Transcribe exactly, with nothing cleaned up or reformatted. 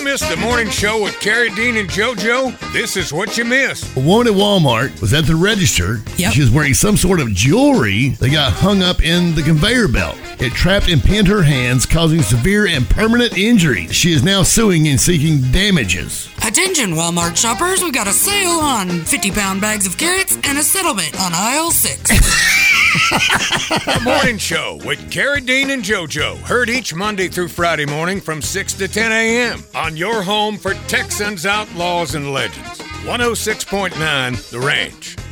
missed the morning show with Carrie, Dean, and JoJo? This is what you missed. A woman at Walmart was at the register. Yep. She was wearing some sort of jewelry that got hung up in the conveyor belt. It trapped and pinned her hands, causing severe and permanent injuries. She is now suing and seeking damages. Attention, Walmart shoppers. We've got a sale on fifty-pound bags of carrots and a settlement on aisle six. The morning show with Carrie, Dean, and JoJo. Heard each Monday through Friday morning from six to ten a.m. on your home for Texans, Outlaws, and Legends. one oh six point nine The Ranch.